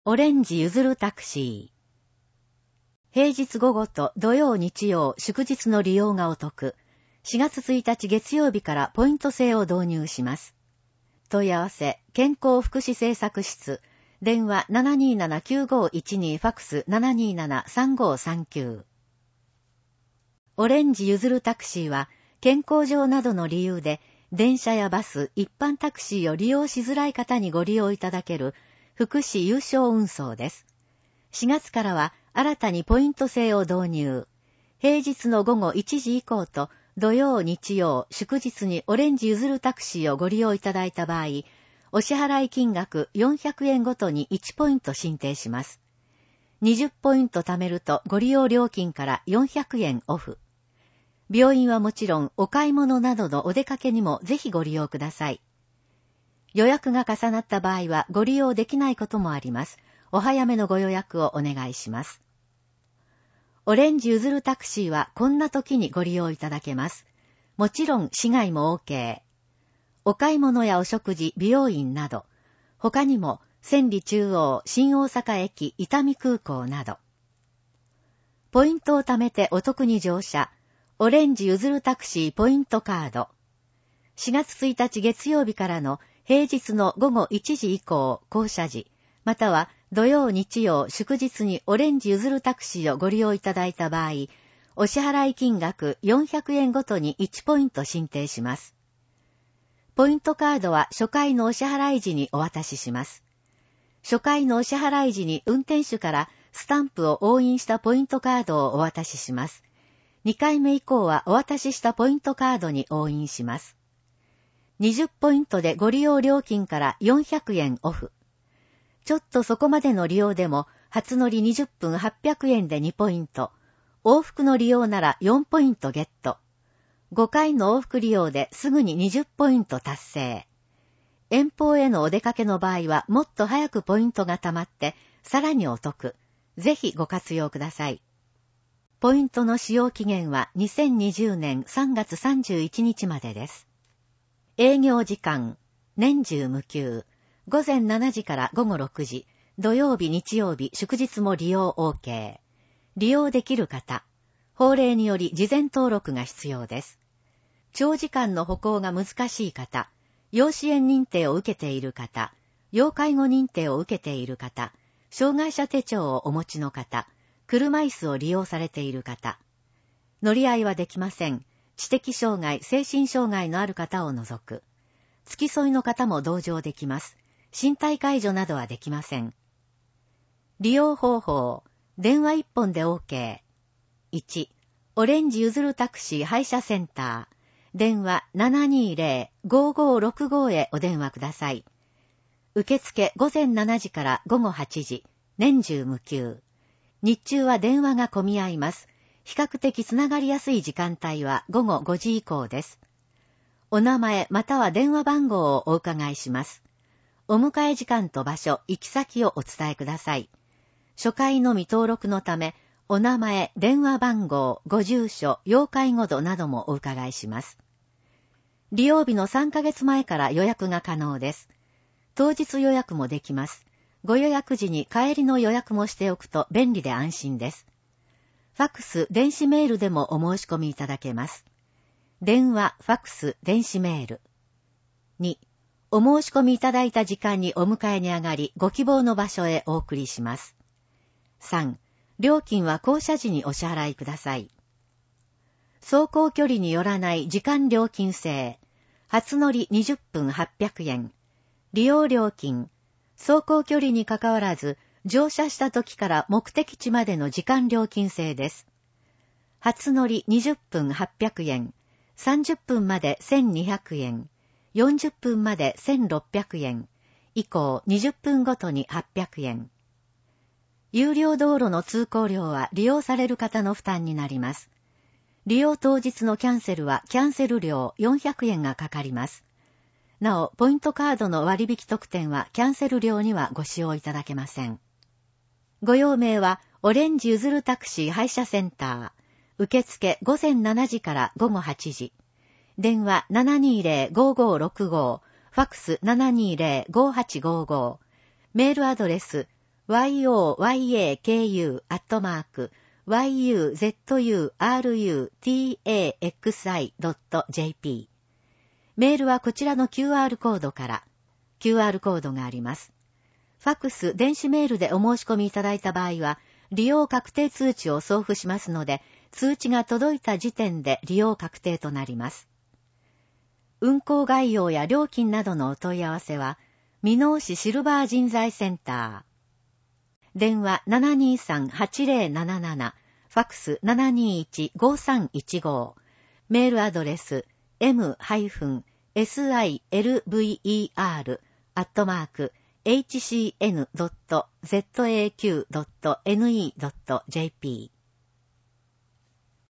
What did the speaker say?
オレンジ譲るタクシー。平日午後と土曜日曜祝日の利用がお得。4月1日月曜日からポイント制を導入します。問い合わせ、健康福祉政策室、電話 727-9512 ファックス 727-3539。オレンジ譲るタクシーは、健康上などの理由で、電車やバス、一般タクシーを利用しづらい方にご利用いただける、福祉有償運送です。4月からは新たにポイント制を導入。平日の午後1時以降と土曜、日曜、祝日にオレンジ譲るタクシーをご利用いただいた場合、お支払い金額400円ごとに1ポイント申請します。20ポイント貯めるとご利用料金から400円オフ。病院はもちろんお買い物などのお出かけにもぜひご利用ください。予約が重なった場合はご利用できないこともあります。お早めのご予約をお願いします。オレンジ譲るタクシーはこんな時にご利用いただけます。もちろん市外も OK。お買い物やお食事、美容院など、他にも千里中央、新大阪駅、伊丹空港など。ポイントを貯めてお得に乗車。オレンジ譲るタクシーポイントカード。4月1日月曜日からの平日の午後1時以降、降車時、または土曜、日曜、祝日にオレンジ譲るタクシーをご利用いただいた場合、お支払い金額400円ごとに1ポイント申請します。ポイントカードは初回のお支払い時にお渡しします。初回のお支払い時に運転手からスタンプを押印したポイントカードをお渡しします。2回目以降はお渡ししたポイントカードに押印します。20ポイントでご利用料金から400円オフ。ちょっとそこまでの利用でも、初乗り20分800円で2ポイント。往復の利用なら4ポイントゲット。5回の往復利用ですぐに20ポイント達成。遠方へのお出かけの場合はもっと早くポイントが貯まって、さらにお得。ぜひご活用ください。ポイントの使用期限は2020年3月31日までです。営業時間、年中無休、午前7時から午後6時、土曜日、日曜日、祝日も利用 OK。利用できる方、法令により事前登録が必要です。長時間の歩行が難しい方、要支援認定を受けている方、要介護認定を受けている方、障害者手帳をお持ちの方、車椅子を利用されている方、乗り合いはできません。知的障害、精神障害のある方を除く。付き添いの方も同乗できます。身体介助などはできません。利用方法、電話1本で OK。1、オレンジ譲るタクシー配車センター。電話 720-5565 へお電話ください。受付午前7時から午後8時、年中無休。日中は電話が混み合います。比較的つながりやすい時間帯は午後5時以降です。お名前または電話番号をお伺いします。お迎え時間と場所、行き先をお伝えください。初回のみ登録のため、お名前、電話番号、ご住所、要介護度などもお伺いします。利用日の3ヶ月前から予約が可能です。当日予約もできます。ご予約時に帰りの予約もしておくと便利で安心です。ファックス、電子メールでもお申し込みいただけます。電話、ファックス、電子メール。2、お申し込みいただいた時間にお迎えに上がり、ご希望の場所へお送りします。3、料金は降車時にお支払いください。走行距離によらない時間料金制。初乗り20分800円。利用料金。走行距離にかかわらず、乗車した時から目的地までの時間料金制です。初乗り20分800円、30分まで1200円、40分まで1600円、以降20分ごとに800円。有料道路の通行料は利用される方の負担になります。利用当日のキャンセルはキャンセル料400円がかかります。なお、ポイントカードの割引特典はキャンセル料にはご使用いただけません。ご用命は、オレンジ譲るタクシー配車センター。受付午前7時から午後8時。電話 720-5565。ファックス 720-5855。メールアドレス、 yoyoke@yuzurutaxi.jp。メールはこちらの QR コードから。QR コードがあります。ファックス、電子メールでお申し込みいただいた場合は、利用確定通知を送付しますので、通知が届いた時点で利用確定となります。運行概要や料金などのお問い合わせは、箕面市シルバー人材センター。電話 723-8077、ファックス 721-5315。メールアドレス m-silver@hcn.zaq.ne.jp